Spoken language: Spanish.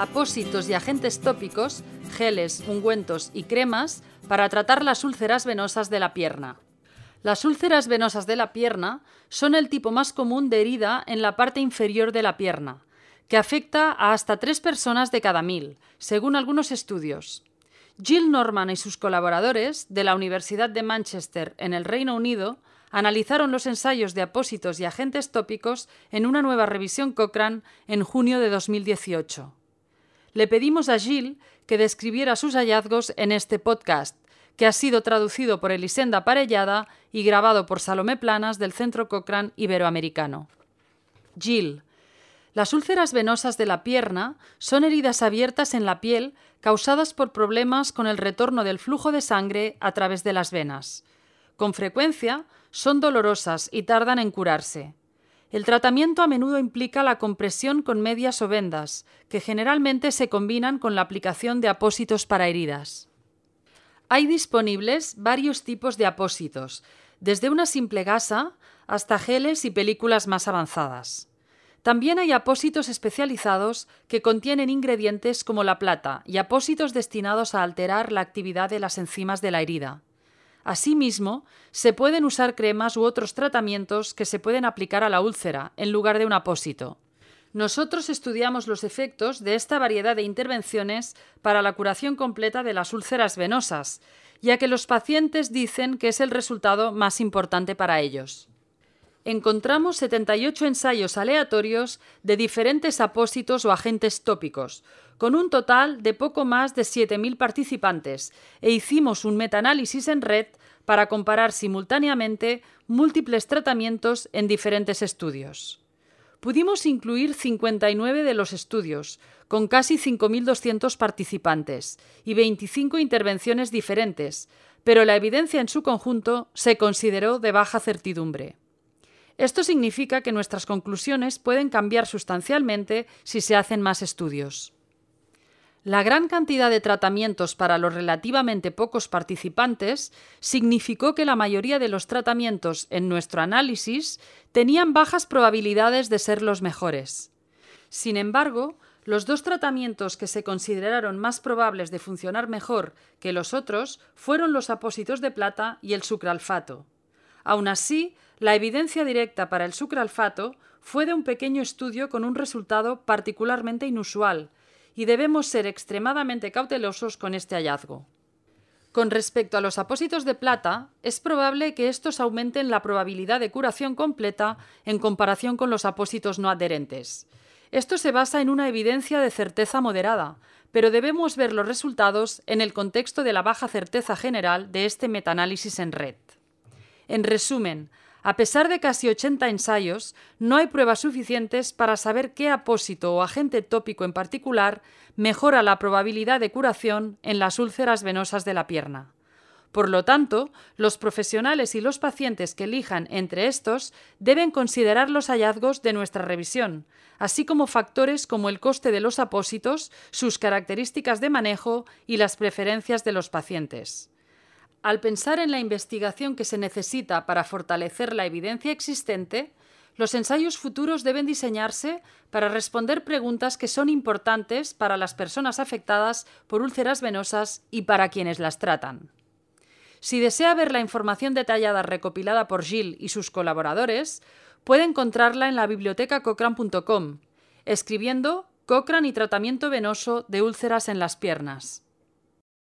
apósitos y agentes tópicos, geles, ungüentos y cremas para tratar las úlceras venosas de la pierna. Las úlceras venosas de la pierna son el tipo más común de herida en la parte inferior de la pierna, que afecta a hasta 3 personas de cada 1000, según algunos estudios. Jill Norman y sus colaboradores de la Universidad de Manchester en el Reino Unido analizaron los ensayos de apósitos y agentes tópicos en una nueva revisión Cochrane en junio de 2018. Le pedimos a Jill que describiera sus hallazgos en este podcast, que ha sido traducido por Elisenda Parellada y grabado por Salomé Planas del Centro Cochrane Iberoamericano. Jill: las úlceras venosas de la pierna son heridas abiertas en la piel causadas por problemas con el retorno del flujo de sangre a través de las venas. Con frecuencia son dolorosas y tardan en curarse. El tratamiento a menudo implica la compresión con medias o vendas, que generalmente se combinan con la aplicación de apósitos para heridas. Hay disponibles varios tipos de apósitos, desde una simple gasa hasta geles y películas más avanzadas. También hay apósitos especializados que contienen ingredientes como la plata y apósitos destinados a alterar la actividad de las enzimas de la herida. Asimismo, se pueden usar cremas u otros tratamientos que se pueden aplicar a la úlcera en lugar de un apósito. Nosotros estudiamos los efectos de esta variedad de intervenciones para la curación completa de las úlceras venosas, ya que los pacientes dicen que es el resultado más importante para ellos. Encontramos 78 ensayos aleatorios de diferentes apósitos o agentes tópicos, con un total de poco más de 7.000 participantes, e hicimos un metaanálisis en red para comparar simultáneamente múltiples tratamientos en diferentes estudios. Pudimos incluir 59 de los estudios, con casi 5.200 participantes y 25 intervenciones diferentes, pero la evidencia en su conjunto se consideró de baja certidumbre. Esto significa que nuestras conclusiones pueden cambiar sustancialmente si se hacen más estudios. La gran cantidad de tratamientos para los relativamente pocos participantes significó que la mayoría de los tratamientos en nuestro análisis tenían bajas probabilidades de ser los mejores. Sin embargo, los 2 tratamientos que se consideraron más probables de funcionar mejor que los otros fueron los apósitos de plata y el sucralfato. Aún así, la evidencia directa para el sucralfato fue de un pequeño estudio con un resultado particularmente inusual, y debemos ser extremadamente cautelosos con este hallazgo. Con respecto a los apósitos de plata, es probable que estos aumenten la probabilidad de curación completa en comparación con los apósitos no adherentes. Esto se basa en una evidencia de certeza moderada, pero debemos ver los resultados en el contexto de la baja certeza general de este metaanálisis en red. En resumen, a pesar de casi 80 ensayos, no hay pruebas suficientes para saber qué apósito o agente tópico en particular mejora la probabilidad de curación en las úlceras venosas de la pierna. Por lo tanto, los profesionales y los pacientes que elijan entre estos deben considerar los hallazgos de nuestra revisión, así como factores como el coste de los apósitos, sus características de manejo y las preferencias de los pacientes. Al pensar en la investigación que se necesita para fortalecer la evidencia existente, los ensayos futuros deben diseñarse para responder preguntas que son importantes para las personas afectadas por úlceras venosas y para quienes las tratan. Si desea ver la información detallada recopilada por Jill y sus colaboradores, puede encontrarla en la biblioteca cochrane.com, escribiendo Cochrane y tratamiento venoso de úlceras en las piernas.